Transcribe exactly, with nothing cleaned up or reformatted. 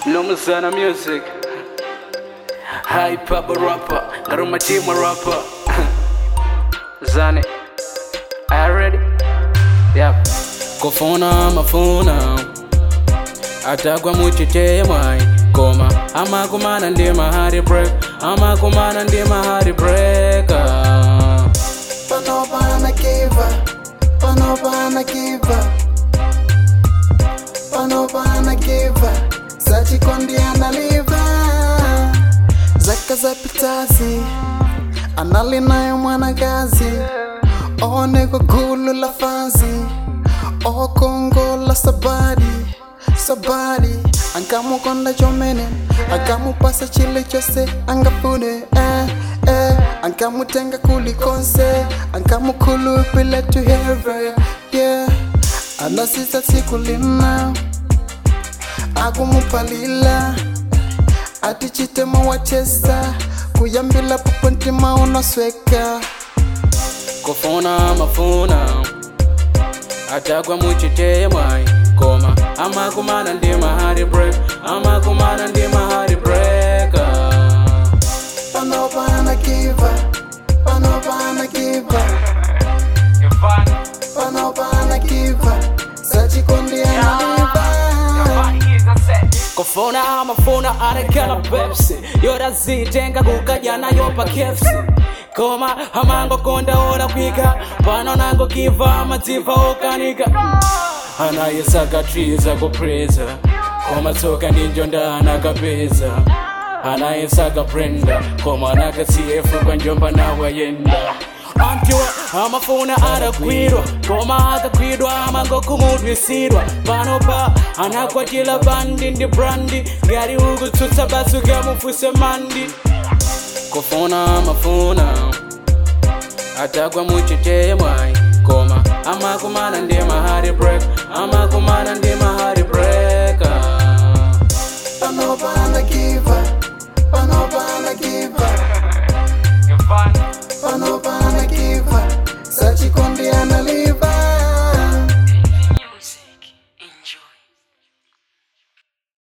Mlomuzana music. Hype up a rapper. Garuma team a rapper. Zane. Are you ready? Yep. Kofona mafuna. Atagwa muchite mwai. Koma. Ama kumana ndi mahari break. Ama kumana ndi mahari breaker. Panopa na kiva. Panopa na kiva. Panopa na kiva. Sachi kondi analiva. Zaka za pitasi. Anali nayo mwana gazi. One kwa gulu la fanzi. O Kongo la sabadi. Sabadi. Ankamu konda jomene. Ankamu pasa chile chose. Angapune eh eh. Ankamu tenga kuli konse. Ankamu kulu pile to heaven. Yeah. Anasisa sikulina. Agumu palila. Atichite mawachesa. Kuyambila pupunti mauna sweka. Kofona mafuna. Atagwa muchite mwai. Koma. Ama kumana ndi mahari break. Ama kumana ndi mahari breaker. Panopa na kiva. Panopa na kiva. Panopa na kiva. Sachi kondi analiva. Kofona mafuna arekela Pepsi. Yora zitenga kukajana yopa kefsi. Koma hamango konda ora kwika. Pano nango kiva maziva okanika. Anayesaka triza kupreza. Koma toka ninjonda nakapeza. Anayesaka prenda. Koma nakasiyefu kwa njomba na wayenda. Antiwa amafuna arakwirwa. Koma akakwirwa amango kumudwisirwa. Panopa anakwatila bandi ndi brandi. Gari ugu tutsa basuga mufuse mandi. Kofona mafuna. Atagwa muchite mwai. Koma ama kumana ndi mahari break. Ama kumana ndi mahari break.